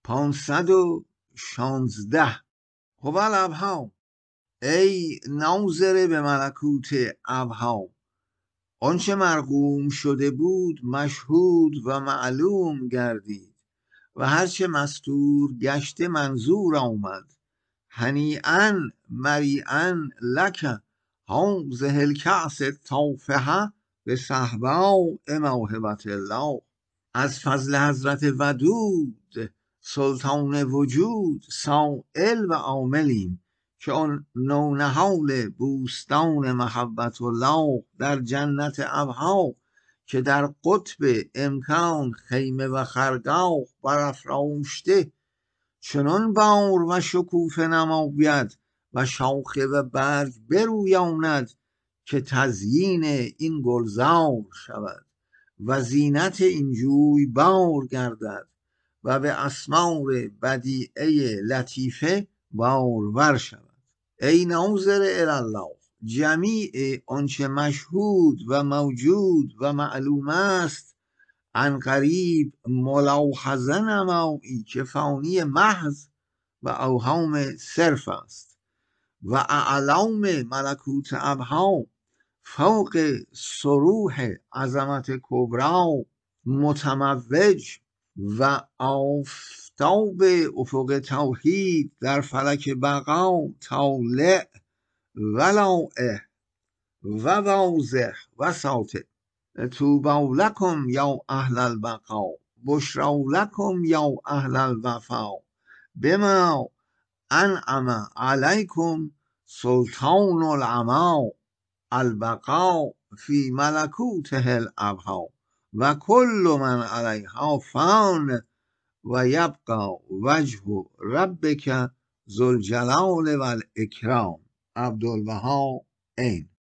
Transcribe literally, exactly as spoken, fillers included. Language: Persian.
پانصد و شانزده. هو الابها، ای ناظر به ملکوت ابها، آنچه مرقوم شده بود مشهود و معلوم گردید و هرچه مستور گشته منظور آمد. هنیئا مریئا لک هذه الکأس التافهة بصهباء موهبة الله. از فضل حضرت ودود سلطان وجود سائل و عاملیم که آن نونهال بوستان محبت الله در جنت ابها که در قطب امکان خیمه و خرگاه برافراشته چنان بار و شکوفه نماید و شاخه و برگ برویاند که تزیین این گلزار شود و زینت این جوی بار گردد و به اسمار بدیعه لطیفه بارور شود. ای ناظر الله، جمیع آنچه مشهود و موجود و معلوم است عن قریب ملاحظه نمایی که فانی محض و اوهام صرف است و اعلام ملکوت ابها فوق صروح عظمت کبرا متموج و آفتاب افق توحید در فلک بقا طالع و لاح و واضح و ساطع. طوبی لکم یا اهل البقا، بشری لکم یا اهل الوفا، بما انعم علیکم سلطان العما، البقا فی ملکوته الابها و کل من علیها فان و یبقى وجه ربک ذوالجلال والاکرام. عبدالبها عین.